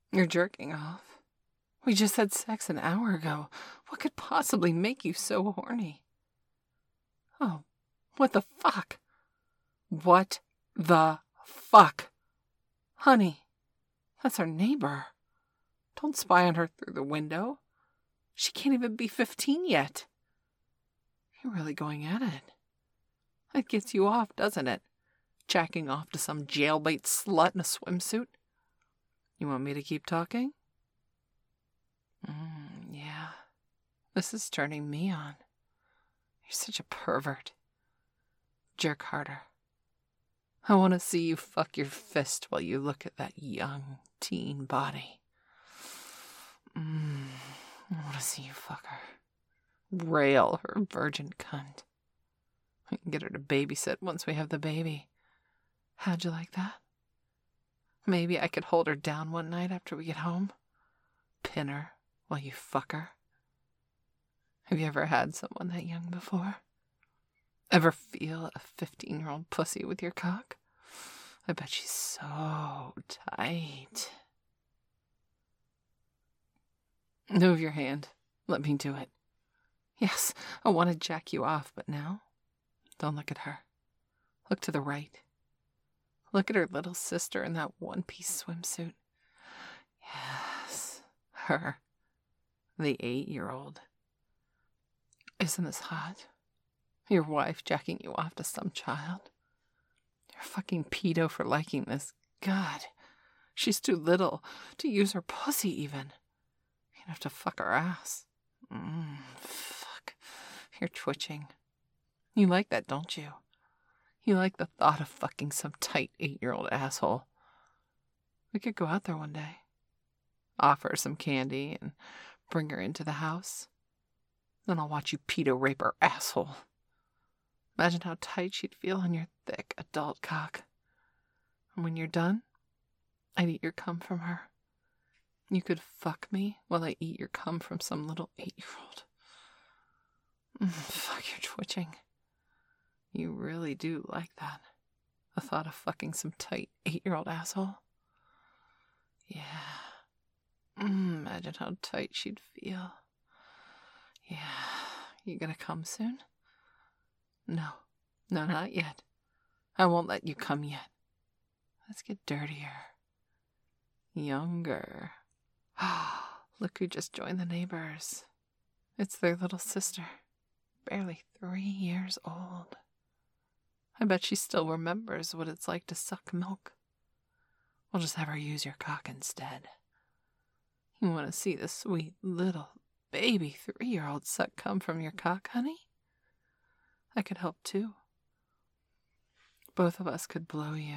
You're jerking off. We just had sex an hour ago. What could possibly make you so horny? Oh, what the fuck? What the fuck? Honey, that's our neighbor. Don't spy on her through the window. She can't even be 15 yet. You're really going at it. That gets you off, doesn't it? Jacking off to some jailbait slut in a swimsuit. You want me to keep talking? Yeah. This is turning me on. You're such a pervert. Jerk harder. I want to see you fuck your fist while you look at that young teen body. I want to see you fuck her. Rail her virgin cunt. We can get her to babysit once we have the baby. How'd you like that? Maybe I could hold her down one night after we get home. Pin her while you fuck her. Have you ever had someone that young before? Ever feel a 15-year-old pussy with your cock? I bet she's so tight. Move your hand. Let me do it. Yes, I want to jack you off, but now, don't look at her. Look to the right. Look at her little sister in that one-piece swimsuit. Yes, her. The 8-year-old. Isn't this hot? Your wife jacking you off to some child? You're a fucking pedo for liking this. God, she's too little to use her pussy even. You'd have to fuck her ass. Fuck. You're twitching. You like that, don't you? You like the thought of fucking some tight 8-year-old asshole. We could go out there one day. Offer her some candy and bring her into the house. Then I'll watch you pedo rape her asshole. Imagine how tight she'd feel on your thick adult cock. And when you're done, I'd eat your cum from her. You could fuck me while I eat your cum from some little 8-year-old. Fuck, you're twitching. You really do like that. The thought of fucking some tight 8-year-old asshole. Yeah. Imagine how tight she'd feel. Yeah. You gonna come soon? No, not yet. I won't let you come yet. Let's get dirtier. Younger. Look who just joined the neighbors. It's their little sister. Barely 3 years old. I bet she still remembers what it's like to suck milk. We'll just have her use your cock instead. You want to see the sweet little baby 3-year-old suck cum from your cock, honey? I could help too. Both of us could blow you.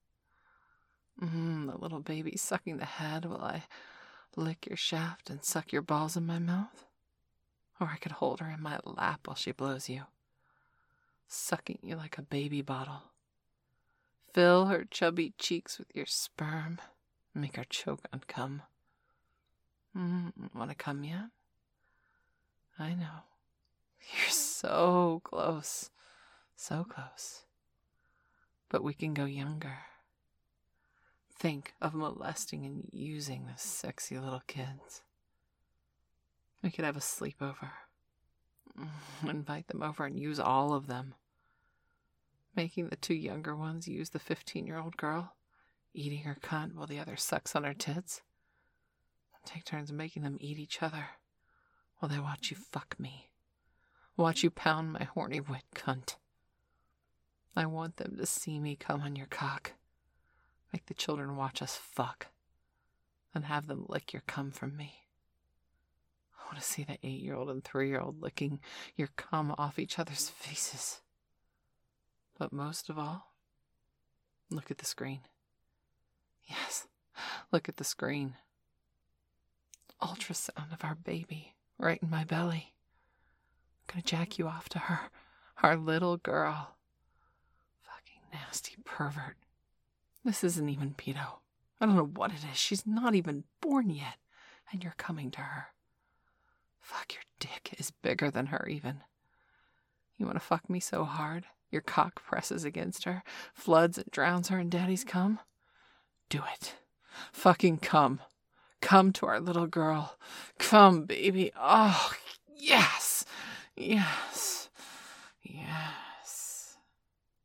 The little baby sucking the head while I lick your shaft and suck your balls in my mouth. Or I could hold her in my lap while she blows you, sucking you like a baby bottle. Fill her chubby cheeks with your sperm, make her choke on cum. Want to come yet? I know. You're so close. So close. But we can go younger. Think of molesting and using the sexy little kids. We could have a sleepover. Invite them over and use all of them. Making the 2 younger ones use the 15-year-old girl, eating her cunt while the other sucks on her tits. Take turns making them eat each other while they watch you fuck me. Watch you pound my horny wet cunt. I want them to see me come on your cock. Make the children watch us fuck. And have them lick your cum from me. I want to see the 8-year-old and 3-year-old licking your cum off each other's faces. But most of all, look at the screen. Yes, look at the screen. Ultrasound of our baby right in my belly. I'm gonna jack you off to her, our little girl. Fucking nasty pervert. This isn't even pedo. I don't know what it is. She's not even born yet, and you're coming to her. Fuck, your dick is bigger than her even. You want to fuck me so hard, your cock presses against her, floods and drowns her in daddy's cum? Do it. Fucking come. Come to our little girl. Come, baby. Oh, yes. Yes.